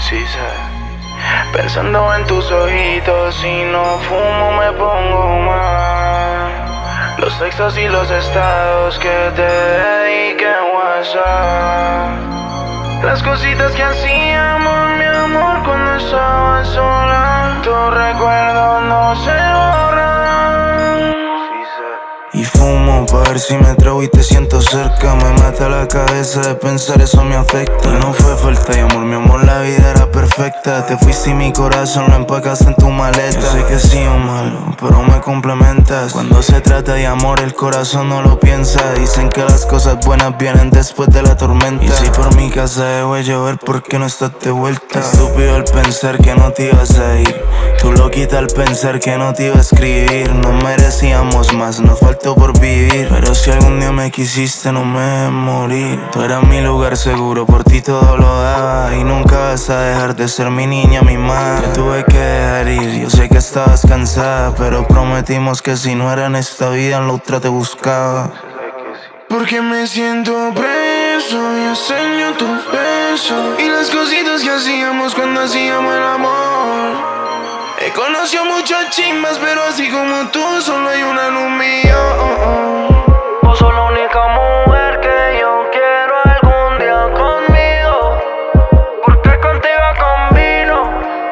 Sí sé. Pensando en tus ojitos, si no fumo me pongo mal. Los textos y los estados que te dediqué en WhatsApp. Las cositas que hacíamos, mi amor, cuando estaba sola. Tus recuerdos no se borran. Y fumo pa' ver si me atrevo y te siento cerca. Me mata la cabeza de pensar, eso me afecta. No fue falta de amor, mi amor, la vida era perfecta. Te fuiste y mi corazón lo empacaste en tu maleta. Yo sé que sí o malo, pero me complementas. Cuando se trata de amor, el corazón no lo piensa. Dicen que las cosas buenas vienen después de la tormenta. Y si por mi casa debo llover, ¿por qué no estás de vuelta? Estúpido el pensar que no te ibas a ir. Tú loquita al pensar que no te iba a escribir. No merecíamos más, nos faltó por vivir. Pero si algún día me quisiste, no me dejes morir. Tú eras mi lugar seguro, por ti todo lo daba. Y nunca vas a dejar de ser mi niña, mi madre. Te tuve que dejar ir, yo sé que estabas cansada, pero prometimos que si no era en esta vida, en la otra te buscaba. Porque me siento preso y extraño tu beso y las cositas que hacíamos cuando hacíamos el amor. He conocido muchas chimbas, pero así como tú, solo hay una en un millón. Vos sos la única mujer que yo quiero algún día conmigo, porque contigo combino,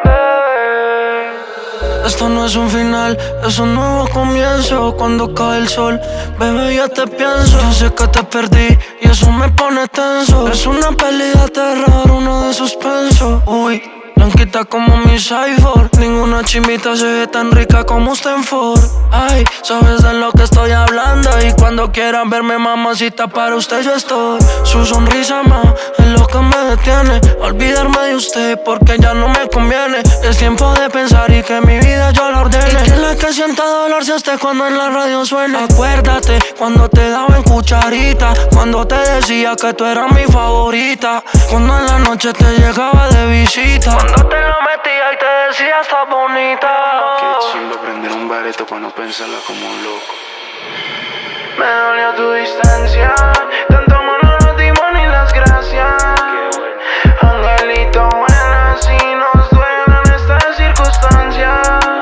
bebé. Esto no es un final, es un nuevo comienzo. Cuando cae el sol, bebé, ya te pienso. Yo sé que te perdí y eso me pone tenso. Es una peli de terror, uno de suspenso. Uy, blanquita como mi Cypher. Ninguna chimita se ve tan rica como Stanford. Ay, sabes de lo que estoy hablando. Y cuando quieran verme, mamacita, para usted yo estoy. Su sonrisa más es lo que me detiene. Olvidarme de usted porque ya no me conviene. Es tiempo de pensar y que mi vida yo la ordene. Y que la que sienta dolor se esté cuando en la radio suene. Acuérdate cuando te daba en cucharita, cuando te decía que tú eras mi favorita, cuando en la noche te llegaba de visita, cuando te lo metía y te decía estás bonita. Qué chimba prender un bareto para no pensarla como un loco. Me dolió tu distancia, tanto amor no nos dimos ni las gracias. Angelito, buena si nos duelen estas circunstancias.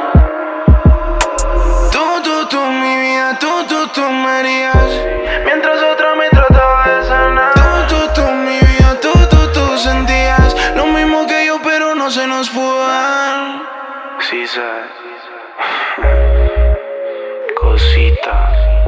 Tú, mi vida, tú me harías, mientras otra me trataba de sanar. Tú, mi vida, tú sentías lo mismo que yo, pero no se nos pudo dar. Sí, sabes. Cosita,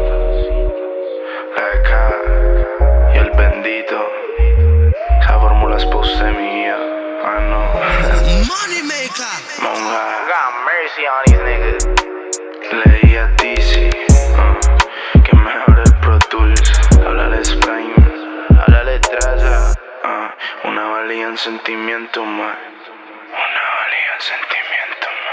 la K y el bendito. Esa fórmula es pa' usted, mía. Ah, no. Money maker. Monga. Got mercy on these niggas. Leí a Dizzy, que mejor el Pro Tools. Háblale Prime, háblale Traza. Una valía en sentimiento, man. Una valía en sentimiento, man.